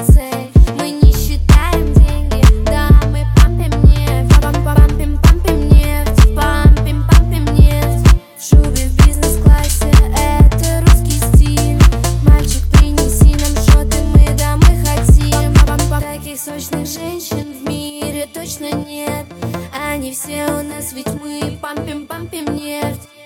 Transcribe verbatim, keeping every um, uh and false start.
классе. Мы не считаем деньги, да, мы пампим нефть. Пампим, пампим нефть, пампим, пампим нефть. В шубе в бизнес-классе, это русский стиль. Мальчик, принеси нам шоты, мы домой хотим. Таких сочных женщин в мире точно нет. Они все у нас, ведь мы пампим, пампим нефть.